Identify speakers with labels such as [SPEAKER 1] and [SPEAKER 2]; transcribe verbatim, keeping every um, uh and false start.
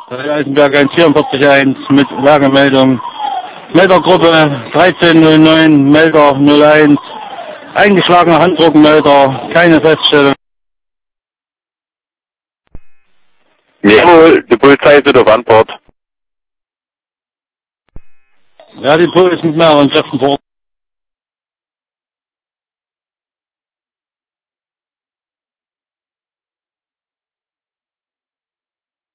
[SPEAKER 1] drei Eisenberg eins vierundvierzig eins mit Lagemeldung. Meldergruppe dreizehn null neun, Melder null eins, eingeschlagener Handdruckmelder, keine Feststellung.
[SPEAKER 2] Jawohl, die Polizei ist auf Antwort.
[SPEAKER 1] Ja, die Polizei ist mit mehreren Kräften vor Ort.